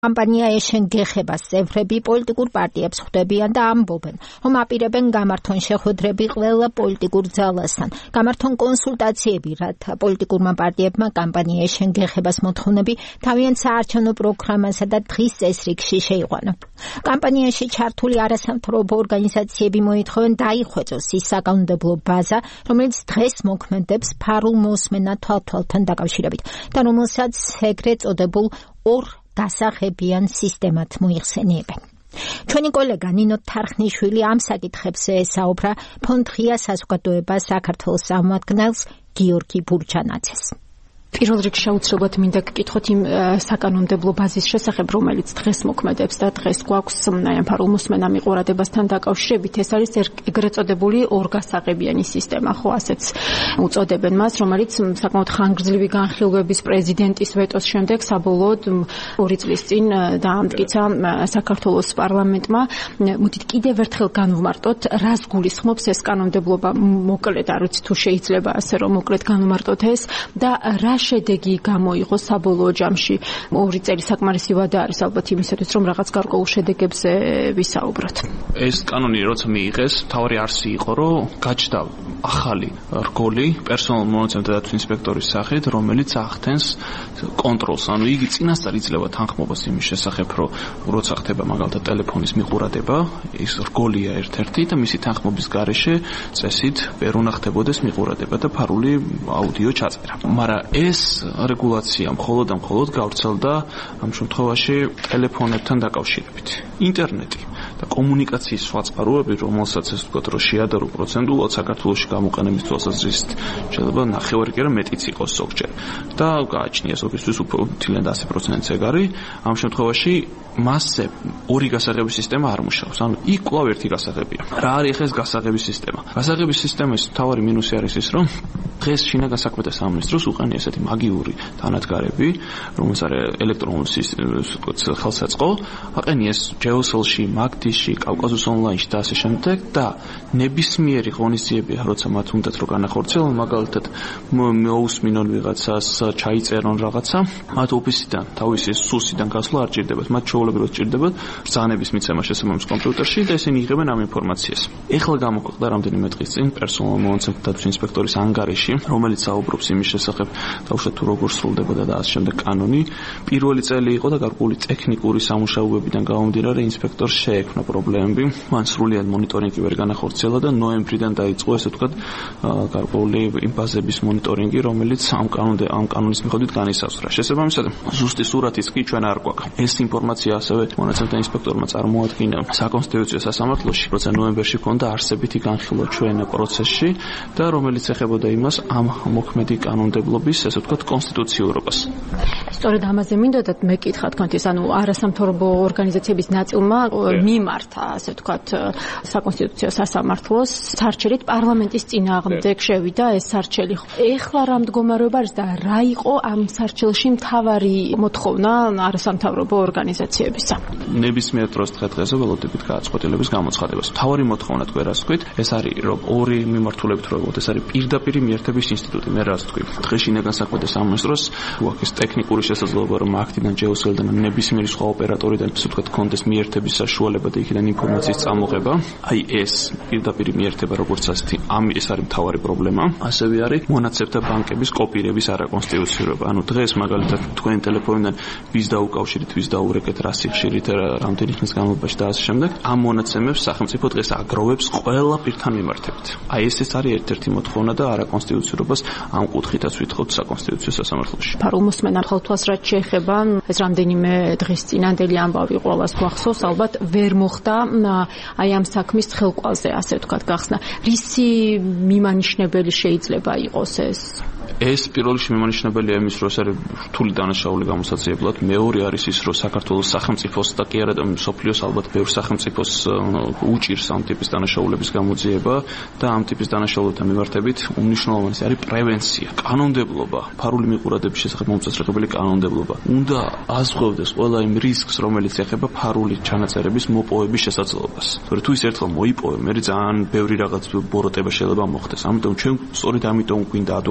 კამპანია ეშენგეხებას წევრები პოლიტიკურ პარტიებს ხვდებიან და ამბობენ, რომ აპირებენ გამართონ შეხვედრები ყველა პოლიტიკურ ძალასთან, გამართონ კონსულტაციები, რათა პოლიტიკურმა პარტიებმა კამპანია ეშენგეხებას მოთხოვნები თავიანთ საარჩევნო პროგრამასა და დღის წესრიგში შეიყვანონ. კამპანიაში ჩართული არასამთავრობო ორგანიზაციები მოითხოვენ დაიხვეწოს ის საკანონმდებლო ბაზა, რომელიც დღეს მოქმედებს ფარულ მოსმენა თვალთვალთან დაკავშირებით და რომელსაც ეგრეთ წოდებულ ორ დასახებიან სისტემად მოიხსენიებენ. ჩვენი კოლეგა ნინო თარხნიშვილი ამ საკითხებზე ესაუბრა ფონდ ღია საზოგადოება საქართველოს წარმომადგენელს გიორგი ბურჩანაძეს. პირველ რიგში შეუცვლელად მინდა გკითხოთ იმ საკანონმდებლო ბაზის შესახებ, რომელიც დღეს მოქმედებს და დღეს გვაქვს ამ ფარულ მოსმენა მიყურადებასთან დაკავშირებით. ეს არის ეგრეთ წოდებული ორგასაღებიანი სისტემა, ხო ასეც უწოდებენ მას, რომელიც საკმაოდ ხანგრძლივი განხილვების პრეზიდენტის ვეტოს შემდეგ საბოლოოდ 2 წლის წინ დაამტკიცა საქართველოს პარლამენტმა. მოდით კიდევ ერთხელ განვმარტოთ, რას გულისხმობს ეს კანონმდებლობა, მოკლედ არ ვიცი თუ შეიძლება ასე რომ მოკლედ განვმარტოთ ეს და რა შედეგი გამოიღო საბოლოო ჯამში. 2 წელი საკმარისი ვადა არის ალბათ იმისათვის, რომ რაღაც გარკვეულ შედეგებზე ვისაუბროთ. ეს კანონი როცა მიიღეს, თავი არსი იყო, რომ გაჩნდა ახალი რგოლი პერსონალურ მონაცემთა დაცვის ინსპექტორის სახით, რომელიც ახდენს კონტროლს. ანუ იგი წინასწარ იძლევა თანხმობას იმის შესახებ, რომ როცა ხდება მაგალითად ტელეფონის მიყურადება, ის რგოლია ერთ-ერთი და მისი თანხმობის გარეშე წესით ვერ უნდა ხდებოდეს მიყურადება და ფარული აუდიო ჩაწერა. მაგრამ ეს რეგულაცია მხოლოდ გავრცელდა ამ შემთხვევაში ტელეფონებთან დაკავშირებით. ინტერნეტი და კომუნიკაციის სხვა წყაროები, რომელსაც ეს ვთქვათ, რომ შეადარო პროცენტულად საქართველოში გამოყენების თვალსაზრისით შეიძლება 9 კი არა მეტიც იყოს ზოგჯერ და გააჩნია ზოგისთვის უფრო თილიან 100%-იც ეგ არის. ამ შემთხვევაში მასზე ორი გასაღების სისტემა არ მუშაობს. ანუ იქ კვლავ ერთი გასაღებია. რა არის ეს გასაღების სისტემა? გასაღების სისტემის მთავარი მინუსი არის ის, რომ დღეს შინაგან საქმეთა სამინისტროს უყენია ესეთი მაგიური თანადგარები, რომელსაც არის ელექტრონული ხელსაწყო, აყენიეს ჯეოსელში, მაგდიში, კავკასუს ონლაინში და ასე შემდეგ და ნებისმიერი ღონისძიებია, როცა მათ უნდათ რომ განახორციელონ, მაგალითად მოусმინონ ვიღაცას, ჩაიწერონ რაღაცა, მათ ოფისიდან, თავისი სუსიდან გასვლა არ ჭირდებათ, მათ ჩვეულებრივად ჭირდებათ ბრძანების მიცემა შესაბამის კომპიუტერში და ესენი იღებენ ამ ინფორმაციას. ეხლა გამოქვეყნდა რამდენიმე დღის წინ პერსონალურ მონაცემთა დაცვის ინსპექტორის ანგარიში, რომელიც საუბრობს იმის შესახებ, თავშეთ თუ როგორ სრულდებოდა და ასე შემდეგ კანონი. პირველი წელი იყო და გარკვეული ტექნიკური სამუშაოებიდან გამომდინარე ინსპექტორს შეექმნა პრობლემები. მან სრულიად მონიტორინგი ვერ განახორციელა და ნოემბრიდან დაიწყო ესე ვთქვათ გარკვეული ბაზების მონიტორინგი, რომელიც ამ კანონის მიხედვით განისაზღვრა. შესაბამისად, ზუსტი სურათიც კი ჩვენ არ გვაქვს. ეს ინფორმაცია ასევე მონაცემთა ინსპექტორმა წარმოადგინა საკონსტიტუციო სასამართლოში, როცა ნოემბერში ჰქონდა არსებითი განხილვა ჩვენ პროცესში და რომელიც ეხებოდა იმას ამ მოქმედი კანონმდებლობის, ესე ვთქვათ, კონსტიტუციურობას. სწორედ ამაზე მინდოდათ მეკითხა თქვენ ის, ანუ არასამთავრობო ორგანიზაციების ნაწილმა მიმართა, ასე ვთქვათ, საკონსტიტუციო სასამართლოს სარჩელით პარლამენტის წინააღმდეგ შევიდა ეს სარჩელი. ეხლა რა მდგომარეობა არის და რა იყო ამ სარჩელში მთავარი მოთხოვნა არასამთავრობო ორგანიზაციებისა? ნებისმიერ დროს დღე-დღეზე ველოდებით გააცხოთელების გამოცხადებას. მთავარი მოთხოვნა თქვენ რას თქვით? ეს არის რომ ორი მიმართულებით რო ეს არის პირდაპირ მიერთების ინსტიტუტი. მე რას თქვი? დღეს შინაგან საქმეთა სამინისტროს გვაქვს ტექნიკური შესაძლებლობა, რომ აქედან ჯეოსელიდან ნებისმიერი სხვა ოპერატორიდან ისე ვთქვათ, კონდეს მიერთების საშუალება და იქიდან ინფორმაციის წამოღება. აი ეს პირდაპირ მიერთება როგორც ასეთი, ეს არის მთავარი პრობლემა. ასევე არის მონაცემთა ბანკების კოპირების არაკონსტიტუციურობა. ანუ დღეს მაგალითად თქვენი ტელეფონიდან ვის დაუკავშირით, ვის დაურეკეთ, რა სიხშირით, რამდენი ხნის განმავლობაში და ასე შემდეგ. ამ მონაცემებს სახელმწიფო დღეს აგროვებს ყველა პირთან მიმართებით. აი ეს არის ერთ-ერთი მოთხოვნა და არაკონსტიტუციურობას ამ კუთხითაც ვითხოვთ საკონსტიტუციო სასამართლოში. ფარულ მოსმენა ხალხთვას რაც შეეხება, ეს რამდენიმე დღის წინანდელი ამბავი ყველას გვახსოვს, ალბათ ვერ მოხდა აი ამ საქმის ხელყვალზე, ასე ვთქვათ, გახსნა. რისი მიმანიშნებელი შეიძლება იყოს ეს? ეს პირველ რიგში მიმანიშნებელია იმის, რომ ეს არის რთული დანაშაული გამოსაცილებლად. მეორე არის ის, რომ საქართველოს სახელმწიფოს და კი არა და მსოფლიოს ალბათ ბევრ სახელმწიფოს უჭირს ამ ტიპის დანაშაულების გამოძიება და ამ ტიპის დანაშაულებთან მიმართებით უმნიშვნელოვანესი არის პრევენცია. კანონმდებლობა, ფარული მიყურადების შესახებ მომწესრიგებელი კანონმდებლობა უნდა აზღვევდეს ყველა იმ რისკს, რომელიც ეხება ფარული ჩანაწერების მოპოვების შესაძლებლობას. თორე თუ ის ერთხელ მოიპოვე, მე ძალიან ბევრი რაღაც ბოროტება შეიძლება მოხდეს. ამიტომ ჩვენ სწორედ ამიტომ გვინდა ადვოკატირება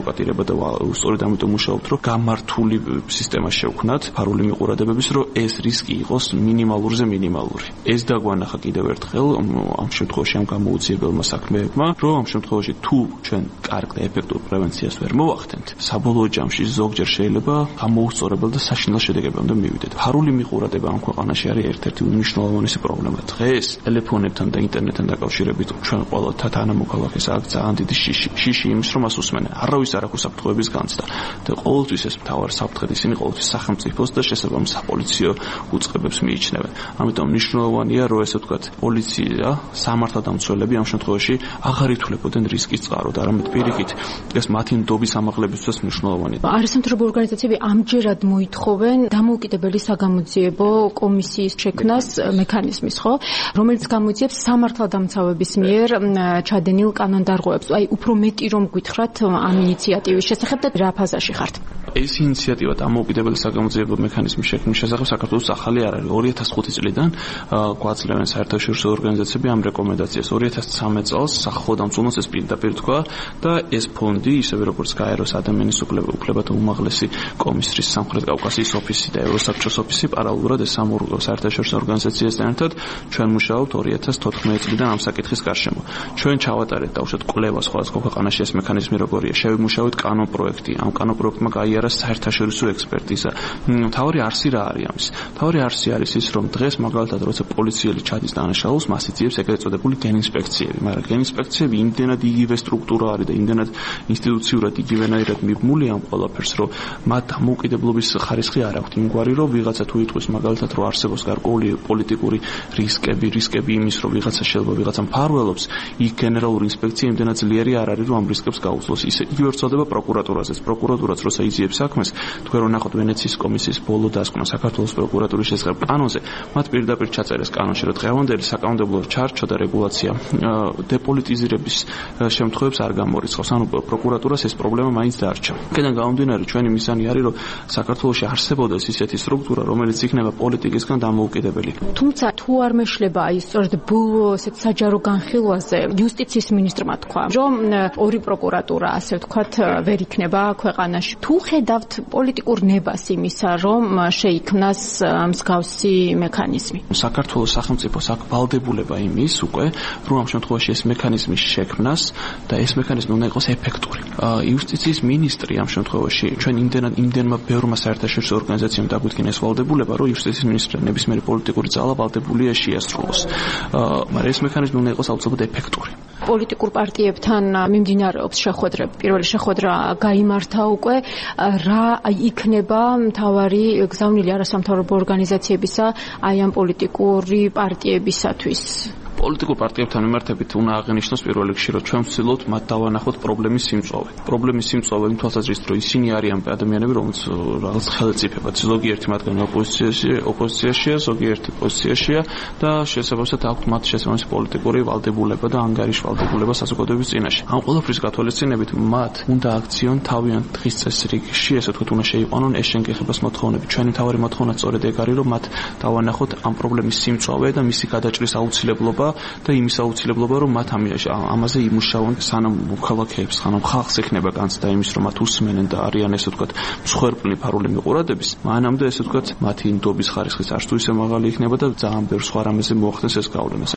და სწორედ ამიტომ მუშაობთ, რომ გამართული სისტემა შევქმნათ ფარული მიყურებების, რომ ეს რისკი იყოს მინიმალურზე მინიმალური. ეს დაგვანახა კიდევ ერთხელ ამ შემთხვევაში ამ გამოუციებელმა საქმეებმა, რომ ამ შემთხვევაში თუ ჩვენ კარგ და ეფექტურ პრევენციას ვერ მოვახდენთ, საბოლოო ჯამში ზოგჯერ შეიძლება გამოუსწორებელ და საშინელ შედეგებამდე მივიდეთ. ფარული მიყურება ამ ქვეყანაში არის ერთ-ერთი უმნიშვნელოვანესი პრობლემა. დღეს ტელეფონებთან და ინტერნეტთან დაკავშირებით ჩვენ ყველა თანამოქალაქეს აქვს ძალიან დიდი შიში იმის, რომ მას უსმენენ. არავის არ აქვს საფრთხეების განცდა და ყოველთვის ეს მთავარ საფრთხედ ისინი ყოველთვის სახელმწიფოს და შესაბამის საპოლიციო უწყებებს მიიჩნევენ. ამიტომ მნიშვნელოვანია, რომ ესე ვთქვათ, პოლიცია, სამართალდამცველები ამ შემთხვევაში აღარ ითვლებოდნენ რისკის წყაროდ, არამედ პირიქით ეს მათი ნდობის ამაღლებისთვის მნიშვნელოვანია. არასამთავრობო ორგანიზაციები ამჯერად მოითხოვენ დამოუკიდებელი საგამოძიებო კომისიის შექმნას მექანიზმის, ხო, რომელიც გამოძიებს სამართალდამცავების მიერ ჩადენილ კანონდარღვევებს. აი, უფრო მეტი რომ გითხრათ ამ ინიციატივის შესახებ და რა ფაზაში ხართ? ეს ინიციატივა დამოუკიდებელი საგამოძიებო მექანიზმის შექმნის შესახებ საქართველოს ახალი არ არის. 2005 წლიდან გვაძლევენ საერთაშორისო ორგანიზაციები ამ რეკომენდაციას. 2013 წელს სახელმწიფო დამცველს ეს პირდაპირ თქვა და ეს ფონდი, ისევე როგორც გაეროს ადამიანის უფლებათა უმაღლესი კომისრის სამხრეთ კავკასიის ოფისი და ევროსაბჭოს ოფისი, პარალელურად ეს ამ საერთაშორისო ორგანიზაციასთან ერთად ჩვენ მუშაობთ 2014 წლიდან ამ საკითხის გარშემო. ჩვენ ჩავატარეთ დაუშვათ კვლევა სხვადასხვა ქვეყანაში ეს მექანიზმი როგორია. შევიმუშავეთ კანონ პროექტი. ამ კანონ პროექტმა გაიარა საერთაშორისო ექსპერტიზა. მთავარი არსი რა არის ამის? მთავარი არსი არის ის, რომ დღეს მაგალითად როცა პოლიციელი ჩადის დანაშაულს, მას იძიებს ეგრეთ წოდებული გენინსპექციები, მაგრამ გენინსპექციები იმდენად იგივე სტრუქტურა არის და იმდენად ინსტიტუციურად იგივენაირად მიბმული ამ ყველაფერს, რომ მათ დამოუკიდებლობის ხარისხი არ აქვთ. იმგვარი, რომ ვიღაცა თუ იტყვის მაგალითად, რომ არსებობს გარკვეული პოლიტიკური რისკები იმის, რომ ვიღაცა შეიძლება ვიღაცა მფარველობს, იქ გენერალური ინსპექცია იმდენად ძლიერი არ არის, რომ ამ რისკებს გაუძლოს. ისე იგივე ვრცელდება პროკურატურაზეც. პროკურატურაც როცა იძიებს საქმეს, თქვენ რომ ნახოთ ვენეციის კომისიის ბოლო დასკვნა საქართველოს პროკურატურის შესახებ კანონზე, მათ პირდაპირ ჩაწერეს კანონში, რომ დღევანდელი საკანონმდებლო ჩარჩო და რეგულაცია დეპოლიტიზირების შემთხვევებს არ გამორიცხავს. ანუ პროკურატურას ეს პრობლემა მაინც დარჩა. აქედან გამომდინარე, ჩვენი მიზანი არის, რომ საქართველოში არსებობდეს ისეთი სტრუქტურა, რომელიც იქნება პოლიტიკისგან დამოუკიდებელი. თუმცა თუ არ მეშლება აი სწორედ ბოლო ესეთ საჯარო განხილვაზე იუსტიციის მინისტრმა თქვა, რომ ორი პროკურატურა, ასე ვთქვათ, ვერ იქნება ქვეყანაში. თუ ხედავთ პოლიტიკურ ნებას იმისა, რომ შეიქმნას მსგავსი მექანიზმი. საქართველოს სახელმწიფოს აქვს ვალდებულება იმის უკვე, რომ ამ შემთხვევაში ეს მექანიზმი შექმნას და ეს მექანიზმი უნდა იყოს ეფექტური. იუსტიციის მინისტრი ამ შემთხვევაში ჩვენ იმდენმა ბევრმა საერთაშორისო ორგანიზაციამ დაგვიდგინა ეს ვალდებულება, რომ იუსტიციის მინისტრი ნებისმიერი პოლიტიკური ძალა ვალდებულია შეასრულოს. მაგრამ ეს მექანიზმი უნდა იყოს აუცილებლად ეფექტური. პოლიტიკურ პარტიებთან მიმდინარეობს შეხვედრები. პირველი შეხვედრა გაიმართა უკვე. რა იქნება მთავარი გზავნილი არასამთავრობო ორგანიზაციებისა აი ამ პოლიტიკური პარტიებისათვის? პოლიტიკურ პარტიებთან მიმართებით უნდა აღინიშნოს პირველ რიგში, რომ ჩვენ ვცდილობთ მათ დავანახოთ პრობლემის სიმწვავე. პრობლემის სიმწვავე იმ თვალსაზრისით, რომ ისინი არიან ადამიანები, რომლებიც რაღაც ხელისუფლებად, ზოგიერთი მათგანი ოპოზიციაშია, ზოგიერთი პოზიციაშია და შესაბამისად აქვთ მათ შესაბამისი პოლიტიკური ვალდებულება და ანგარიში ვალდებულება საზოგადოების წინაშე. ამ ყველაფრის გათვალისწინებით მათ უნდა აქციონ თავიანთ დღის წესრიგში, ესე ვთქვათ, უნდა შეიყვანონ ეს შენგეხებას მოთხოვნები. ჩვენი მთავარი მოთხოვნა სწორედ ეგ არის, რომ მათ დავანახოთ ამ პრობლემის სიმწვავე და მისი გადაჭრის აუცილებლობა და იმის აუცილებლობა, რომ მათ ამაზე იმუშაონ, სანამ მოქალაქეებს, სანამ ხალხს ექნება განცდა იმის, რომ მათ უსმენენ და არიან ესე ვთქვათ, მსხვერპლი ფარული მიყურადების, მანამდე ესე ვთქვათ, მათი ნდობის ხარისხიც არც თუ ისე მაღალი იქნება და ძალიან ბევრ სხვა რამეზე მოახდენს ეს გავლენა.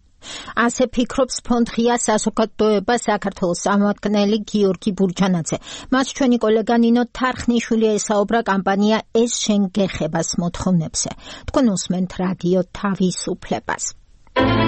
ასე ფიქრობს ფონდ ღია საზოგადოება საქართველოს წარმომადგენელი გიორგი ბურჯანაძე. მას ჩვენი კოლეგა ნინო თარხნიშვილი ესაუბრა კამპანია ეს შენ გეხებას მოთხოვნებზე. თქვენ უსმენთ რადიო თავისუფლებას.